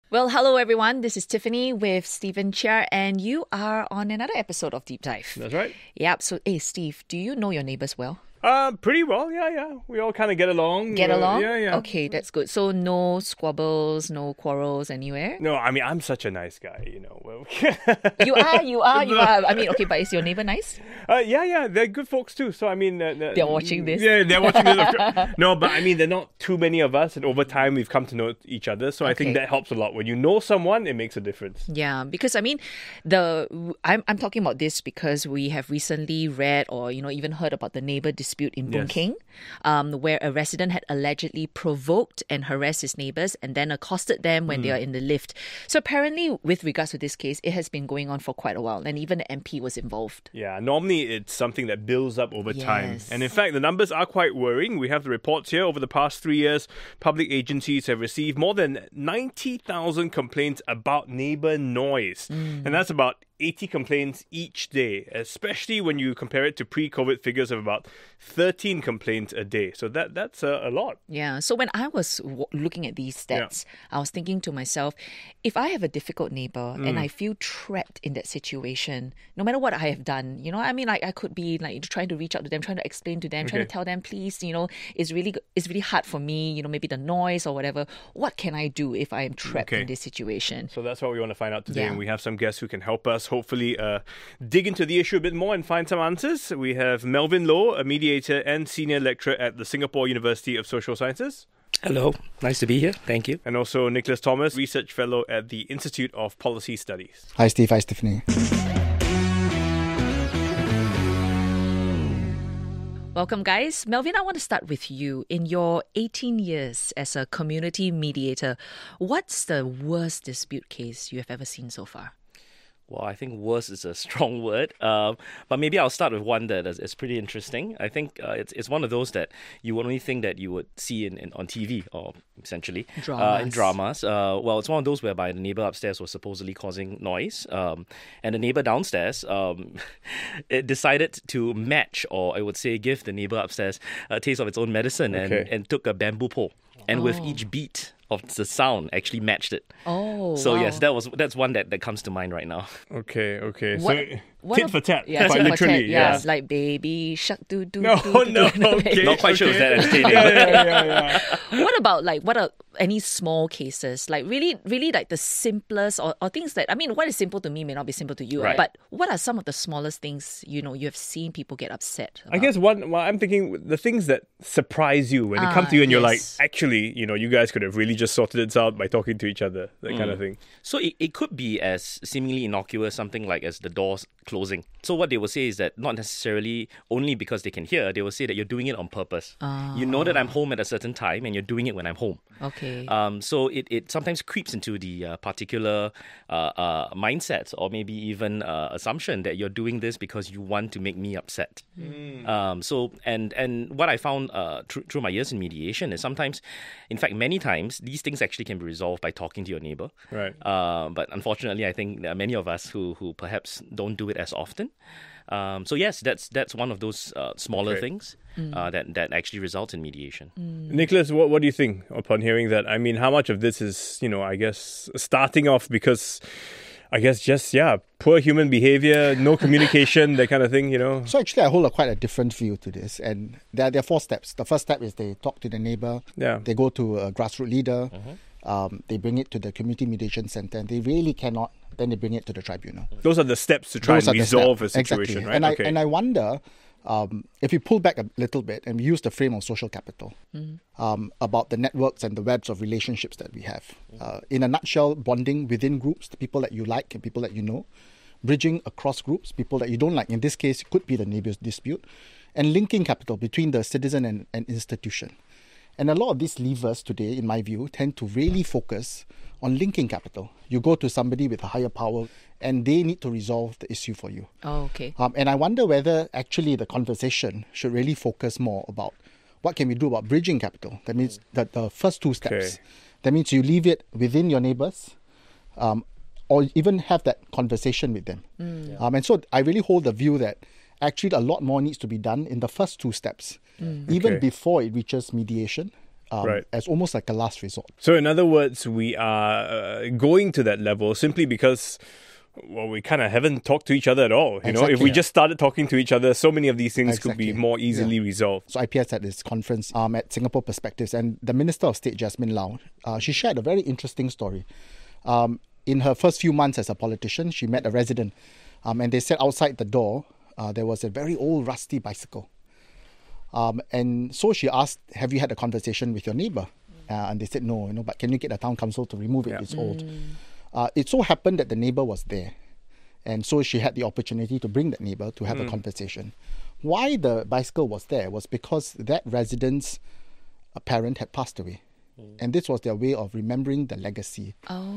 Well, hello everyone. This is Tiffany with Stephen Chia, and you are on another episode of Deep Dive. That's right. Yep. So, hey, Steve, do you know your neighbors well? Pretty well, yeah. We all kind of get along. Get along? Yeah. Okay, that's good. So, no squabbles, no quarrels anywhere? No, I mean, I'm such a nice guy, you know. Well, You are. I mean, okay, but is your neighbor nice? yeah, they're good folks too. So, I mean... They're watching this? Yeah, they're watching this. No, but I mean, there are not too many of us, and over time, we've come to know each other. So, I think that helps a lot. When you know someone, it makes a difference. Yeah, because I mean, I'm talking about this because we have recently read or, even heard about the neighbor dispute in Boon Keng. Where a resident had allegedly provoked and harassed his neighbours and then accosted them when they are in the lift. So apparently, with regards to this case, it has been going on for quite a while, and even the MP was involved. Yeah, normally it's something that builds up over time. Yes. And in fact, the numbers are quite worrying. We have the reports here. Over the past 3 years, public agencies have received more than 90,000 complaints about neighbour noise. And that's about 80 complaints each day, especially when you compare it to pre-COVID figures of about 13 complaints a day. So that's a lot. Yeah. So when I was looking at these stats, I was thinking to myself, if I have a difficult neighbor and I feel trapped in that situation, no matter what I have done, I mean, like I could be like trying to reach out to them, trying to explain to them, trying to tell them, please, it's really hard for me, maybe the noise or whatever. What can I do if I am trapped in this situation? So that's what we want to find out today. Yeah. And we have some guests who can help us hopefully dig into the issue a bit more and find some answers. We have Melvin Loh, a mediator and senior lecturer at the Singapore University of Social Sciences. Hello, nice to be here. Thank you. And also Nicholas Thomas, research fellow at the Institute of Policy Studies. Hi, Steve. Hi, Stephanie. Welcome, guys. Melvin, I want to start with you. In your 18 years as a community mediator, what's the worst dispute case you have ever seen so far? Well, I think worse is a strong word, but maybe I'll start with one that is pretty interesting. I think it's one of those that you would only think that you would see on TV, or essentially in dramas. Well, it's one of those whereby the neighbour upstairs was supposedly causing noise, and the neighbour downstairs it decided to match, or I would say give the neighbour upstairs a taste of its own medicine, and took a bamboo pole, and with each beat of the sound actually matched it. Oh, so wow. Yes, that's one that comes to mind right now. Okay. What Tit for tat. Yeah, quite tit for literally. tat, yeah. It's like baby shark do do. No, okay. Not quite sure if that entertaining. Yeah. What about what are any small cases? Like really like the simplest or things that, I mean, what is simple to me may not be simple to you. Right. But what are some of the smallest things, you have seen people get upset about? I guess I'm thinking the things that surprise you when they come to you and you're like, actually, you guys could have really just sorted this out by talking to each other, that kind of thing. So it could be as seemingly innocuous, something like as the doors closing. So what they will say is that not necessarily only because they can hear, they will say that you're doing it on purpose. You know that I'm home at a certain time and you're doing it when I'm home. Okay. So it sometimes creeps into the particular mindset or maybe even assumption that you're doing this because you want to make me upset. So what I found through my years in mediation is sometimes, in fact, many times, these things actually can be resolved by talking to your neighbor. Right. But unfortunately, I think there are many of us who perhaps don't do it as often. So yes, that's one of those smaller things that actually result in mediation. Nicholas, what do you think upon hearing that? I mean, how much of this is, I guess, starting off because, I guess, just, poor human behavior, no communication, that kind of thing, So actually, I hold quite a different view to this. And there are 4 steps. The first step is they talk to the neighbour. Yeah. They go to a grassroots leader. They bring it to the community mediation centre. And they really cannot, then they bring it to the tribunal. Those are the steps to try and resolve a situation, exactly. right? And I wonder, if we pull back a little bit and we use the frame of social capital, about the networks and the webs of relationships that we have. In a nutshell, bonding within groups, the people that you like and people that you know, bridging across groups, people that you don't like. In this case, it could be the neighbour's dispute, and linking capital between the citizen and institution. And a lot of these levers today, in my view, tend to really focus on linking capital. You go to somebody with a higher power and they need to resolve the issue for you. Oh, okay. And I wonder whether actually the conversation should really focus more about what can we do about bridging capital. That means that the first 2 steps. Okay. That means you leave it within your neighbours, or even have that conversation with them. And so I really hold the view that actually a lot more needs to be done in the first 2 steps, even before it reaches mediation. Right. as almost like a last resort. So, in other words, we are going to that level simply because, well, we kind of haven't talked to each other at all. You know, if we just started talking to each other, so many of these things could be more easily resolved. So IPS had this conference at Singapore Perspectives, and the Minister of State, Jasmine Lau, she shared a very interesting story. In her first few months as a politician, she met a resident, and they said outside the door, there was a very old rusty bicycle. And so she asked, have you had a conversation with your neighbour? And they said, no, but can you get the town council to remove it? It's old. It so happened that the neighbour was there. And so she had the opportunity to bring that neighbour to have a conversation. Why the bicycle was there was because that resident's parent had passed away. And this was their way of remembering the legacy.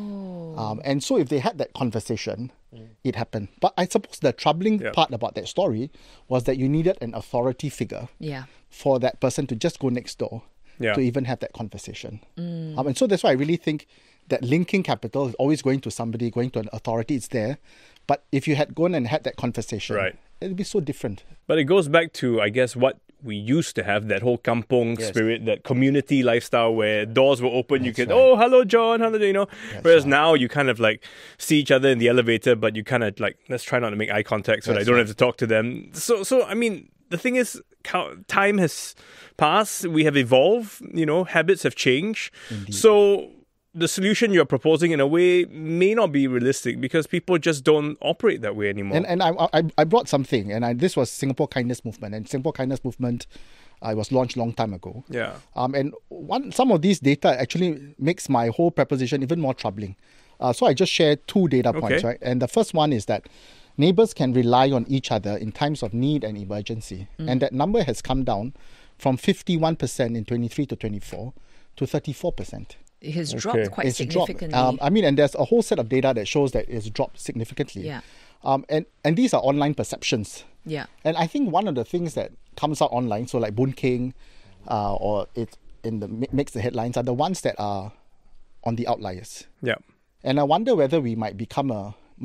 And so if they had that conversation, it happened. But I suppose the troubling part about that story was that you needed an authority figure for that person to just go next door to even have that conversation. And so that's why I really think that linking capital is always going to somebody, going to an authority, it's there. But if you had gone and had that conversation, it would be so different. But it goes back to, I guess, what we used to have, that whole kampong spirit, that community lifestyle where doors were open, you could, oh, hello, John, hello, Whereas now you kind of like see each other in the elevator, but you kind of like, let's try not to make eye contact so that I don't have to talk to them. So I mean, the thing is, time has passed, we have evolved, habits have changed. Indeed. So the solution you're proposing in a way may not be realistic because people just don't operate that way anymore. And I brought something, and this was Singapore Kindness Movement. And Singapore Kindness Movement was launched a long time ago. Yeah. And some of these data actually makes my whole proposition even more troubling. So I just shared 2 data points, right? And the first one is that neighbours can rely on each other in times of need and emergency. And that number has come down from 51% in 23 to 24 to 34%. It has dropped quite significantly. And there's a whole set of data that shows that it's dropped significantly. Yeah. And these are online perceptions. Yeah. And I think one of the things that comes out online, so like Boon Keng, or it makes the headlines, are the ones that are on the outliers. Yeah. And I wonder whether we might become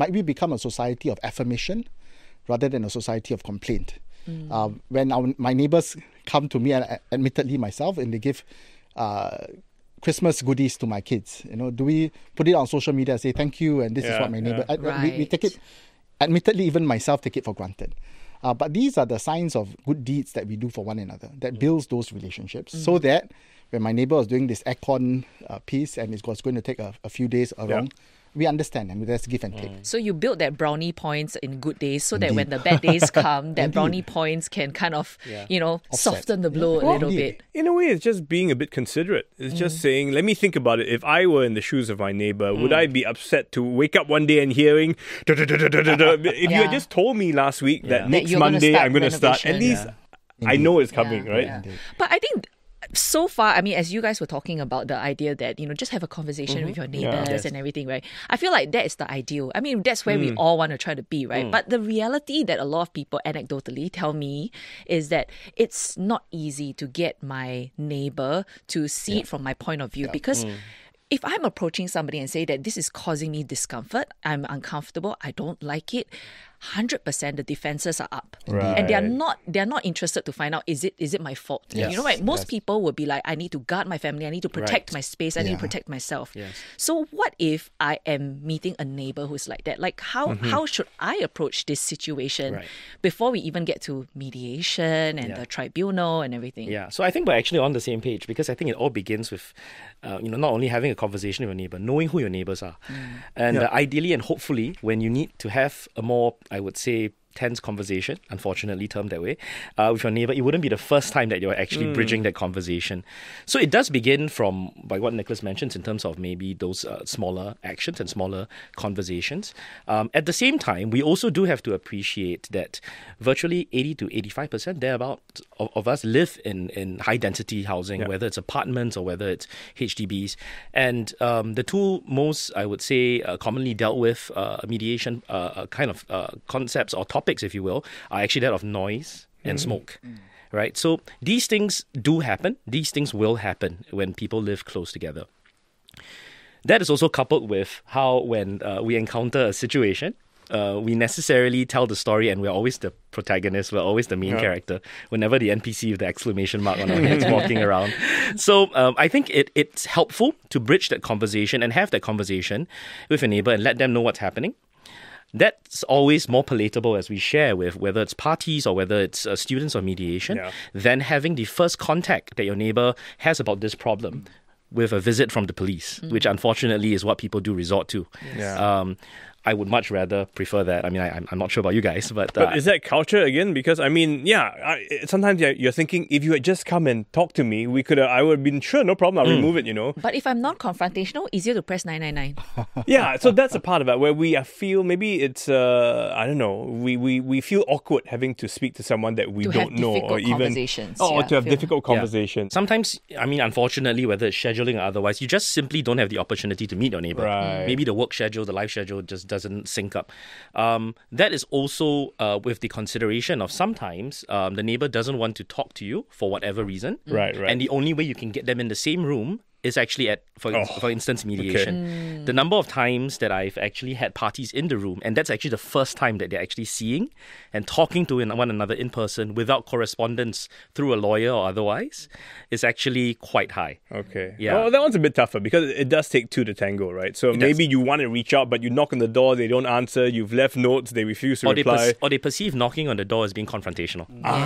a society of affirmation rather than a society of complaint. When my neighbours come to me, and admittedly myself, and they give Christmas goodies to my kids, do we put it on social media and say thank you and this is what my neighbour... We take it, admittedly even myself take it for granted. But these are the signs of good deeds that we do for one another, that builds those relationships, so that when my neighbour was doing this aircon piece and it was going to take a few days around, we understand and there's give and take. So you build that brownie points in good days so that when the bad days come, that brownie points can kind of, soften the blow a little bit. In a way, it's just being a bit considerate. It's just saying, let me think about it. If I were in the shoes of my neighbour, would I be upset to wake up one day and hearing, if you had just told me last week that next Monday I'm going to start, at least I know it's coming, right? Yeah. But I think so far, as you guys were talking about the idea that, just have a conversation with your neighbours and everything, right? I feel like that is the ideal. That's where we all want to try to be, right? But the reality that a lot of people anecdotally tell me is that it's not easy to get my neighbour to see it from my point of view because if I'm approaching somebody and say that this is causing me discomfort, I'm uncomfortable, I don't like it, 100% the defenses are up. Right. And they're not interested to find out, is it my fault? Yes. Right? Most people would be like, I need to guard my family, I need to protect my space, I need to protect myself. Yes. So what if I am meeting a neighbor who's like that? Like how should I approach this situation before we even get to mediation and the tribunal and everything? Yeah, so I think we're actually on the same page because I think it all begins with, not only having a conversation with your neighbor, knowing who your neighbors are. And ideally and hopefully, when you need to have a more, I would say, tense conversation, unfortunately termed that way, with your neighbour, it wouldn't be the first time that you're actually bridging that conversation. So it does begin from, by what Nicholas mentions, in terms of maybe those smaller actions and smaller conversations. At the same time, we also do have to appreciate that virtually 80 to 85% thereabout of us live in high-density housing, whether it's apartments or whether it's HDBs. And the two most, I would say, commonly dealt with mediation kind of concepts or topics, if you will, are actually that of noise and smoke. Right? So these things do happen. These things will happen when people live close together. That is also coupled with how when we encounter a situation we necessarily tell the story and we're always the protagonist, we're always the main character. We're never the NPC with the exclamation mark on our heads walking around. So I think it's helpful to bridge that conversation and have that conversation with a neighbor and let them know what's happening. That's always more palatable as we share with whether it's parties or whether it's students or mediation than having the first contact that your neighbor has about this problem with a visit from the police, which unfortunately is what people do resort to. I would much rather prefer that. I mean, I'm not sure about you guys, but is that culture again? Because I mean, sometimes you're thinking if you had just come and talked to me, I would have been sure, no problem, I'll remove it, you know. But if I'm not confrontational, easier to press 999. Yeah, so that's a part of it where we feel maybe it's I don't know, we feel awkward having to speak to someone that we don't know, or even conversations. to have difficult conversations. Sometimes, I mean, unfortunately, whether it's scheduling or otherwise, you just simply don't have the opportunity to meet your neighbor. Right. Maybe the work schedule, the life schedule just doesn't sync up. That is also with the consideration of sometimes the neighbor doesn't want to talk to you for whatever reason. Right. And the only way you can get them in the same room is actually at, for instance, mediation. The number of times that I've actually had parties in the room, and that's actually the first time that they're actually seeing and talking to one another in person without correspondence through a lawyer or otherwise, is actually quite high. Okay. Yeah. Well, that one's a bit tougher because it does take two to tango, right? So maybe you want to reach out, but you knock on the door, they don't answer, you've left notes, they refuse to reply. Or they perceive knocking on the door as being confrontational.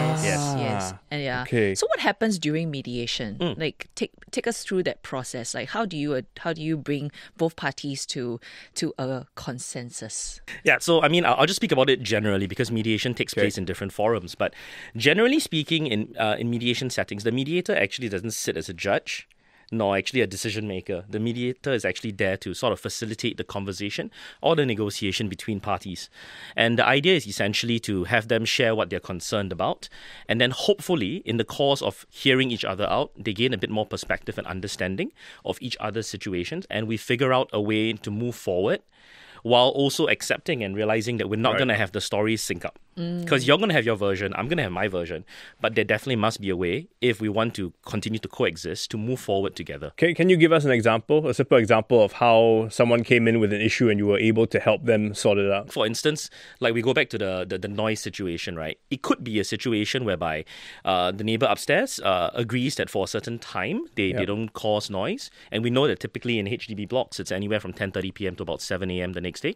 Yes. And Okay. So what happens during mediation? Like take us through that process. Like how do you bring both parties to a consensus? Yeah, so I mean, I'll just speak about it generally because mediation takes place in different forums. But generally speaking, in mediation settings, the mediator actually doesn't sit as a judge, nor actually a decision maker. The mediator is actually there to sort of facilitate the conversation or the negotiation between parties. And the idea is essentially to have them share what they're concerned about. And then hopefully, in the course of hearing each other out, they gain a bit more perspective and understanding of each other's situations. And we figure out a way to move forward while also accepting and realizing that we're not going to have the stories sync up. Because you're going to have your version, I'm going to have my version. But there definitely must be a way, if we want to continue to coexist, to move forward together. Can you give us an example, a simple example of how someone came in with an issue and you were able to help them sort it out? For instance, like we go back to the noise situation, right? It could be a situation whereby the neighbor upstairs agrees that for a certain time, they don't cause noise. And we know that typically in HDB blocks, it's anywhere from 10:30 p.m. to about 7 a.m. the next day.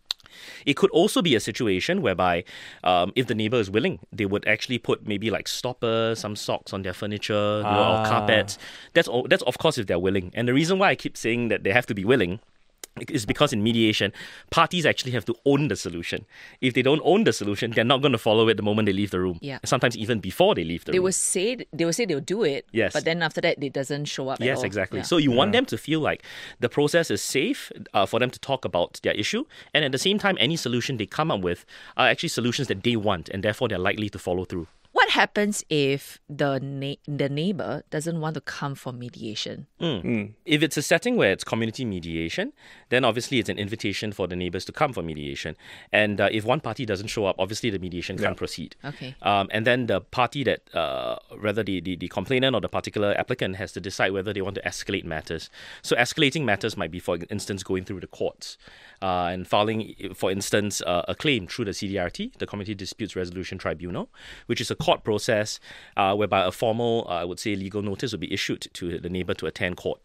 It could also be a situation whereby if the neighbor is willing, they would actually put maybe like stoppers, some socks on their furniture, or carpets. That's of course if they're willing. And the reason why I keep saying that they have to be willing is because in mediation, parties actually have to own the solution. If they don't own the solution, they're not going to follow it the moment they leave the room. Yeah. Sometimes even before they leave the room. They will say they'll do it, but then after that, it doesn't show up at all. Yes, exactly. Yeah. So you want them to feel like the process is safe for them to talk about their issue. And at the same time, any solution they come up with are actually solutions that they want, and therefore they're likely to follow through. What happens if the neighbor doesn't want to come for mediation? If it's a setting where it's community mediation, then obviously it's an invitation for the neighbors to come for mediation. And if one party doesn't show up, obviously the mediation can't proceed. Okay. And then the party that, whether the complainant or the particular applicant has to decide whether they want to escalate matters. So escalating matters might be, for instance, going through the courts and filing, for instance, a claim through the CDRT, the Community Disputes Resolution Tribunal, which is a court process whereby a formal, I would say, legal notice will be issued to the neighbor to attend court.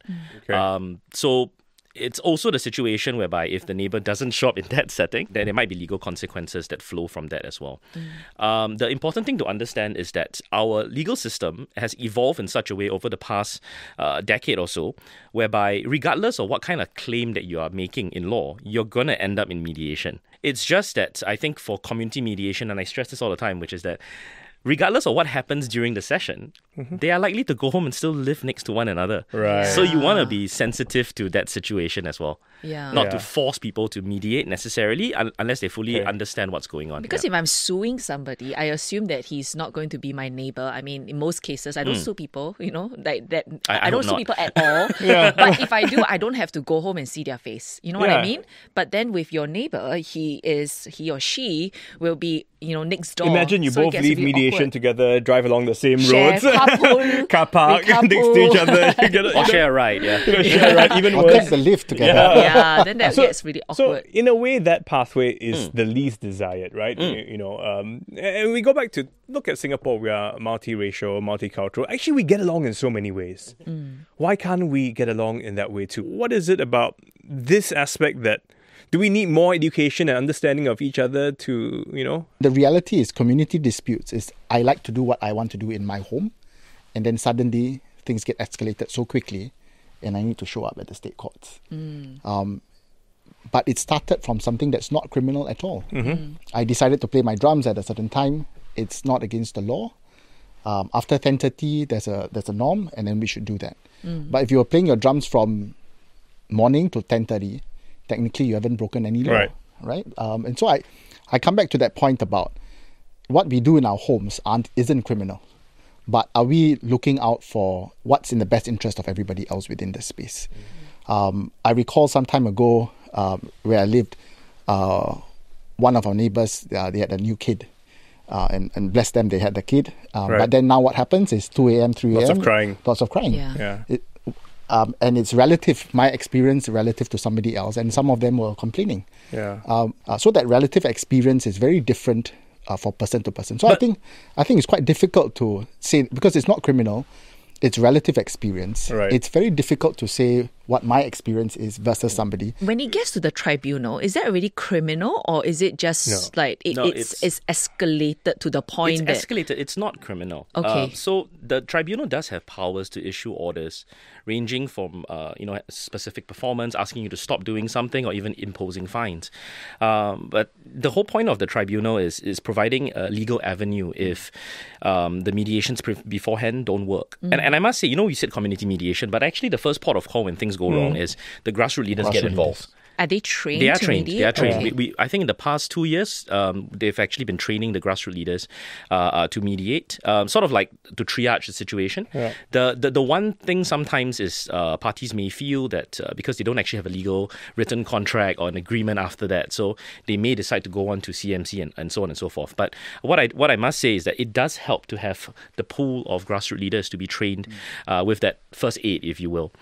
So it's also the situation whereby if the neighbor doesn't show up in that setting, then there might be legal consequences that flow from that as well. The important thing to understand is that our legal system has evolved in such a way over the past decade or so, whereby regardless of what kind of claim that you are making in law, you're going to end up in mediation. It's just that I think for community mediation, and I stress this all the time, which is that regardless of what happens during the session, they are likely to go home and still live next to one another. Right. So you want to be sensitive to that situation as well. Yeah. Not to force people to mediate necessarily unless they fully understand what's going on. Because if I'm suing somebody, I assume that he's not going to be my neighbor. I mean, in most cases, I don't sue people, like that. I don't sue people at all. But if I do, I don't have to go home and see their face. You know what I mean? But then with your neighbor, he or she will be, next door. Imagine you so it both gets a leave bit mediation mediation awkward. together, drive along the same Share roads, carpool, car park we next to each other. You get, Or share a ride, yeah. share, right? Even Or worse. take the lift together. Yeah, then that gets really So awkward. in a way, that pathway is the least desired, right? And we go back to look at Singapore. We are multiracial, multicultural. Actually, we get along in so many ways. Why can't we get along in that way too? What is it about this aspect that do we need more education and understanding of each other to, The reality is community disputes is I like to do what I want to do in my home, and then suddenly things get escalated so quickly and I need to show up at the state courts. But it started from something that's not criminal at all. I decided to play my drums at a certain time. It's not against the law. After 10:30, there's a norm, and then we should do that. But if you were playing your drums from morning to 10:30, technically you haven't broken any law, right? And so I come back to that point about what we do in our homes isn't criminal, but are we looking out for what's in the best interest of everybody else within the space? I recall some time ago where I lived, one of our neighbors, they had a new kid. And bless them, they had the kid. But then now what happens is 2 a.m., 3 a.m. Lots of crying. Yeah. And it's relative, my experience relative to somebody else. And some of them were complaining. So that relative experience is very different for person to person. So I think it's quite difficult to say, because it's not criminal, it's relative experience. Right. It's very difficult to say what my experience is versus somebody. When it gets to the tribunal, is that already criminal, or is it just like it's escalated to the point It's that escalated. It's not criminal. Okay. So the tribunal does have powers to issue orders, ranging from specific performance, asking you to stop doing something, or even imposing fines. But the whole point of the tribunal is providing a legal avenue if the mediations beforehand don't work. And I must say, we said community mediation, but actually the first port of call when things go wrong is the grassroots leaders get involved. are they trained? They are to trained. mediate? They are trained. Okay. I think in the past 2 years, they've actually been training the grassroots leaders to mediate, sort of like to triage the situation. Yeah. The one thing sometimes is parties may feel that because they don't actually have a legal written contract or an agreement after that, so they may decide to go on to CMC and so on and so forth. But what I must say is that it does help to have the pool of grassroots leaders to be trained with that first aid, if you will.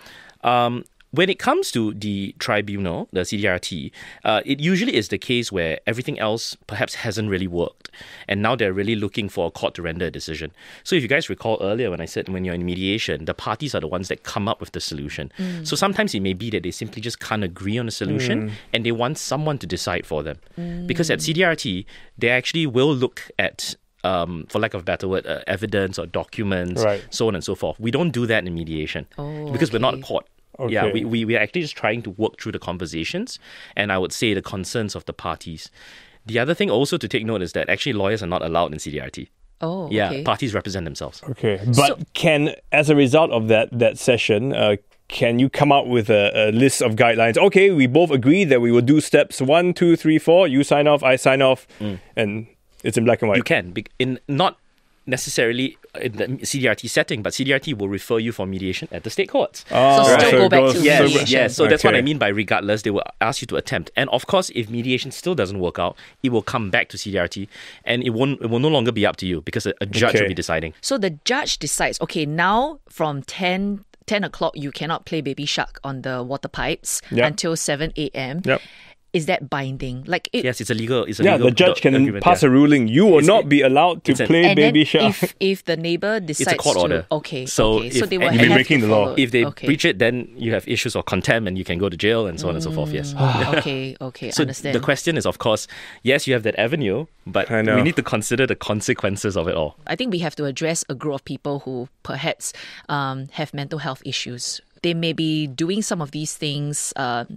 When it comes to the tribunal, the CDRT, it usually is the case where everything else perhaps hasn't really worked. And now they're really looking for a court to render a decision. So if you guys recall earlier when I said when you're in mediation, the parties are the ones that come up with the solution. So sometimes it may be that they simply just can't agree on a solution and they want someone to decide for them. Because at CDRT, they actually will look at for lack of a better word, evidence or documents, so on and so forth. We don't do that in mediation because we're not a court. Okay. Yeah, we are actually just trying to work through the conversations and I would say the concerns of the parties. The other thing also to take note is that actually lawyers are not allowed in CDRT. Oh, Yeah, okay. parties represent themselves. Okay, but as a result of that session, can you come up with a list of guidelines? Okay, we both agree that we will do steps 1, 2, 3, 4. You sign off, I sign off, and it's in black and white. You can, not necessarily in the CDRT setting, but CDRT will refer you for mediation at the state courts. So still go back to Yes, mediation. yes. So that's what I Okay. mean by regardless, they will ask you to attempt. And of course, if mediation still doesn't work out, it will come back to CDRT and it will no longer be up to you because a judge Okay. will be deciding. So the judge decides, okay, now from 10 o'clock, you cannot play Baby Shark on the water pipes Yep. until 7 a.m. Yep. Is that binding? Like it, Yes, it's a legal. Yeah, the judge can agreement, pass yeah. a ruling. You will It's- not be allowed to it's an- play and Baby then Shark. if the neighbor decides It's a court to, order. okay, So okay. So if- they will and you've been have breaking to the law. follow. If they okay. breach it, then you have issues of contempt and you can go to jail and so on and so forth. Yes. okay, So understand. the question is, of course, yes, you have that avenue, but I know. we need to consider the consequences of it all. I think we have to address a group of people who perhaps have mental health issues. They may be doing some of these things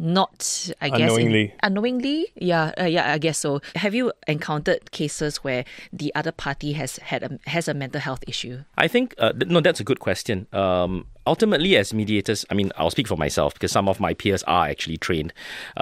not, I guess, Unknowingly. unknowingly. Yeah, I guess so. Have you encountered cases where the other party has a mental health issue? I think, no, that's a good question. Ultimately, as mediators, I mean, I'll speak for myself because some of my peers are actually trained.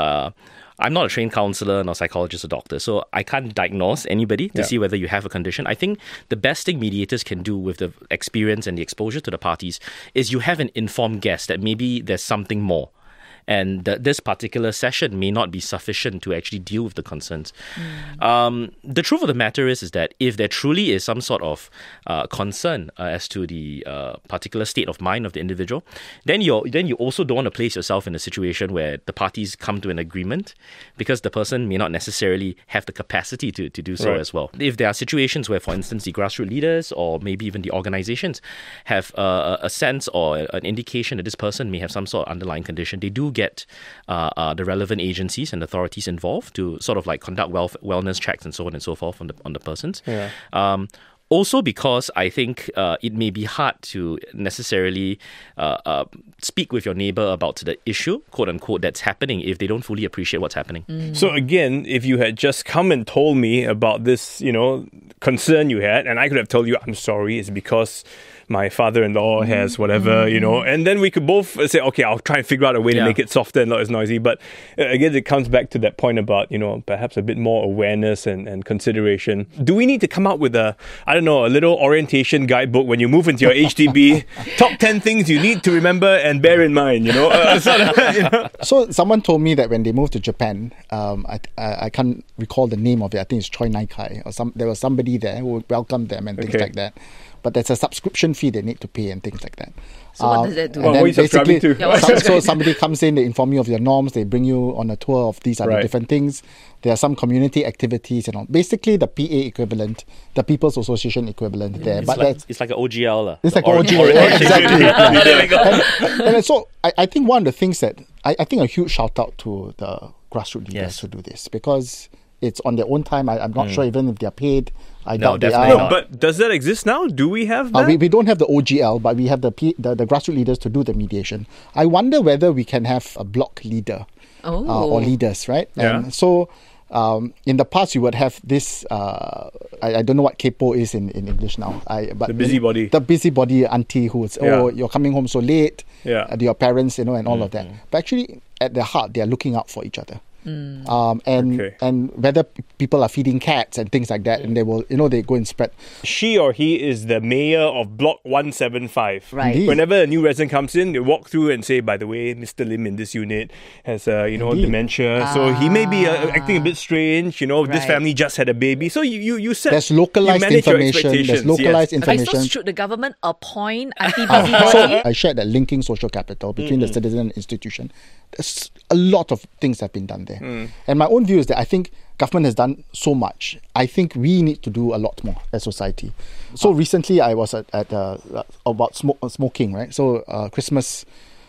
I'm not a trained counselor, nor psychologist or doctor, so I can't diagnose anybody to see whether you have a condition. I think the best thing mediators can do with the experience and the exposure to the parties is you have an informed guess that maybe there's something more. this particular session may not be sufficient to actually deal with the concerns. The truth of the matter is that if there truly is some sort of concern as to the particular state of mind of the individual, then you also don't want to place yourself in a situation where the parties come to an agreement, because the person may not necessarily have the capacity to do so as well. If there are situations where, for instance, the grassroots leaders or maybe even the organizations have a sense or an indication that this person may have some sort of underlying condition, they do get the relevant agencies and authorities involved to sort of like conduct wellness checks and so on and so forth on the persons. Also because I think it may be hard to necessarily speak with your neighbor about the issue, quote unquote, that's happening if they don't fully appreciate what's happening. So again, if you had just come and told me about this, concern you had, and I could have told you, I'm sorry, it's because my father-in-law has whatever, and then we could both say, okay, I'll try and figure out a way to make it softer and not as noisy. But again, it comes back to that point about, perhaps a bit more awareness and consideration. Do we need to come up with a little orientation guidebook when you move into your HDB? Top 10 things you need to remember and bear in mind, So someone told me that when they moved to Japan, I can't recall the name of it. I think it's Choi Naikai, or there was somebody there who welcomed them and things like that. But there's a subscription fee they need to pay and things like that. So what does that do? And then what are you subscribing to? so somebody comes in, they inform you of your norms, they bring you on a tour of these other different things. There are some community activities and all. Basically, the PA equivalent, the People's Association equivalent there. It's like an OGL. It's like OGL, exactly. And so I think one of the things that, I think a huge shout out to the grassroots leaders who do this, because it's on their own time. I'm not sure even if they're paid. I doubt they are. No, but does that exist now? Do we have that? We don't have the OGL, but we have the grassroots leaders to do the mediation. I wonder whether we can have a block leader or leaders, right? Yeah. And so in the past, you would have this, I don't know what Kepo is in English now. But the busybody. The busybody auntie who is, you're coming home so late, to your parents, and all of that. But actually, at their heart, they are looking out for each other. And whether people are feeding cats and things like that, and they will, they go and spread. She or he is the mayor of Block 175. Right. Indeed. Whenever a new resident comes in, they walk through and say, by the way, Mr. Lim in this unit has, dementia. So he may be acting a bit strange. This family just had a baby. So you said there's localized information. There's localized information. So should the government appoint Auntie So Busybody? I shared that linking social capital between the citizen and institution. There's a lot of things that have been done there. And my own view is that I think government has done so much. I think we need to do a lot more as society. So recently I was at about smoking, right? So Christmas,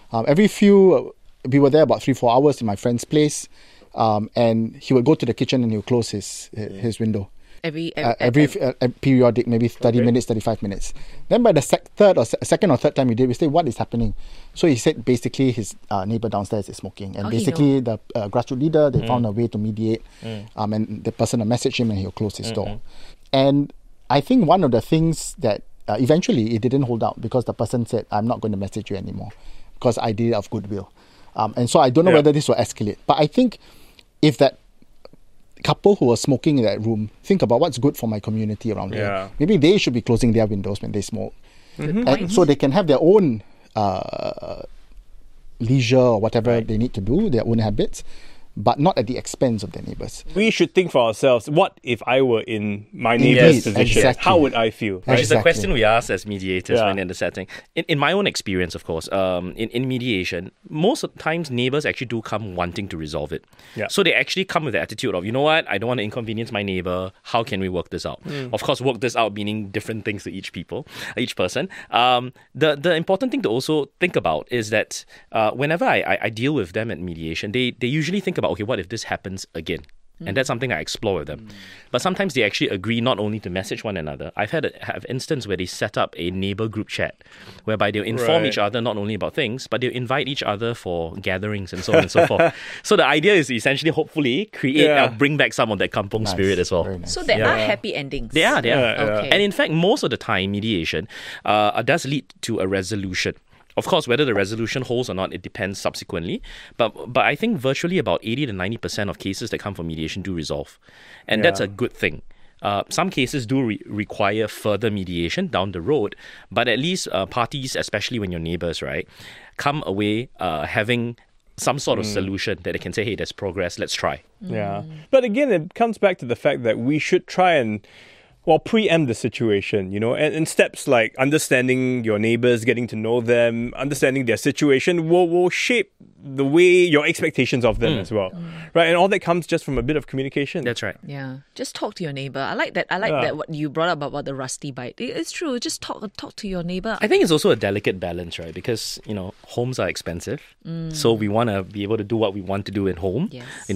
we were there about 3-4 hours in my friend's place, and he would go to the kitchen and he would close his window. Every Periodic, maybe 30 minutes, 35 minutes. Then by the second or third time we did, we said, what is happening? So he said basically his neighbor downstairs is smoking. And basically the grassroots leader, they found a way to mediate. And the person will message him and he'll close his door. And I think one of the things that eventually it didn't hold out, because the person said, I'm not going to message you anymore because I did it out of goodwill. And so I don't know whether this will escalate. But I think if that couple who are smoking in that room think about what's good for my community around here, maybe they should be closing their windows when they smoke, and so they can have their own leisure or whatever they need to do, their own habits, but not at the expense of their neighbours. We should think for ourselves, what if I were in my neighbour's position? Exactly. How would I feel? Which is a Exactly. question we ask as mediators when in the setting. In my own experience, of course, in mediation, most of the times neighbours actually do come wanting to resolve it. Yeah. So they actually come with the attitude of, you know what, I don't want to inconvenience my neighbour. How can we work this out? Of course, work this out meaning different things to each person. The important thing to also think about is that whenever I deal with them at mediation, they usually think about, okay, what if this happens again? And that's something I explore with them. But sometimes they actually agree not only to message one another. I've have instances where they set up a neighbor group chat whereby they'll inform each other not only about things, but they'll invite each other for gatherings and so on and so forth. So the idea is to essentially, hopefully, bring back some of that kampong spirit as well. Very nice. So there are happy endings. They are. Okay. And in fact, most of the time, mediation does lead to a resolution. Of course, whether the resolution holds or not, it depends subsequently. But I think virtually about 80 to 90% of cases that come from mediation do resolve. And that's a good thing. Some cases do require further mediation down the road, but at least parties, especially when you're neighbours, right, come away having some sort of solution that they can say, hey, there's progress, let's try. Yeah. But again, it comes back to the fact that we should try and preempt the situation, and steps like understanding your neighbors, getting to know them, understanding their situation will shape the way your expectations of them as well, right? And all that comes just from a bit of communication. That's right. Yeah, just talk to your neighbor. I like that. I like that what you brought up about the rusty bite. It's true. Just talk to your neighbor. I think it's also a delicate balance, right? Because homes are expensive, so we want to be able to do what we want to do in homes.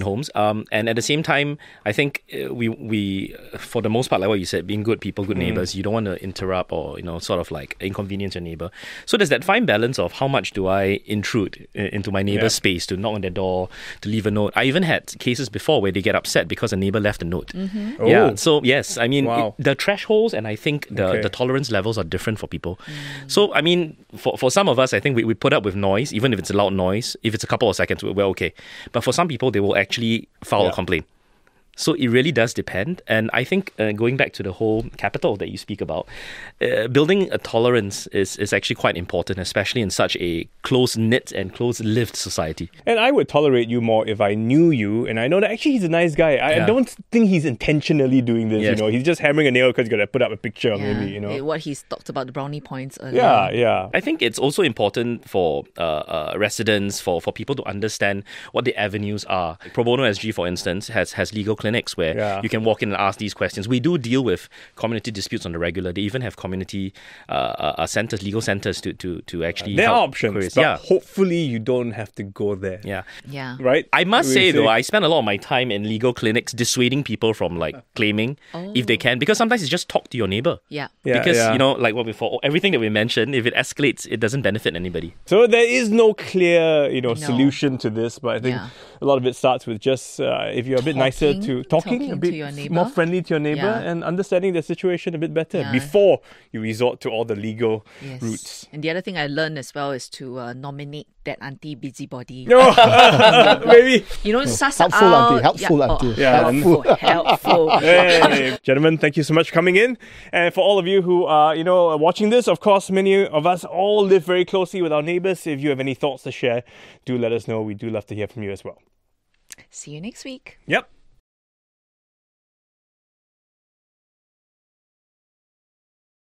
And at the same time, I think we for the most part, like what you said, being good people, good neighbors, you don't want to interrupt or sort of like inconvenience your neighbor. So there's that fine balance of how much do I intrude into my neighbor's space, to knock on their door, to leave a note. I even had cases before where they get upset because a neighbor left a note. Yeah. So yes, I mean the thresholds and I think the tolerance levels are different for people. So I mean, for some of us, I think we put up with noise, even if it's a loud noise. If it's a couple of seconds, we're okay. But for some people, they will actually file a complaint. So it really does depend. And I think going back to the whole capital that you speak about, building a tolerance is actually quite important, especially in such a close-knit and close-lived society. And I would tolerate you more if I knew you and I know that actually he's a nice guy. I don't think he's intentionally doing this, He's just hammering a nail because he's got to put up a picture, maybe, What he's talked about, the brownie points earlier. Yeah. I think it's also important for residents, for people to understand what the avenues are. Pro Bono SG, for instance, has legal clinics where you can walk in and ask these questions. We do deal with community disputes on the regular. They even have community centers, legal centers to actually there help are options, queries. but hopefully you don't have to go there. Yeah. Right? I must say, though, I spend a lot of my time in legal clinics dissuading people from claiming if they can, because sometimes it's just talk to your neighbor. Because like what before, everything that we mentioned, if it escalates, it doesn't benefit anybody. So there is no clear solution to this, but I think a lot of it starts with just if you're a bit nicer to talking a bit to your neighbor, more friendly to your neighbor, and understanding the situation a bit better before you resort to all the legal routes. And the other thing I learned as well is to nominate that auntie busybody. Maybe. suss helpful out. auntie, helpful auntie. Helpful. Hey, gentlemen, thank you so much for coming in. And for all of you who are, watching this, of course, many of us all live very closely with our neighbors. If you have any thoughts to share, do let us know. We do love to hear from you as well. See you next week. Yep.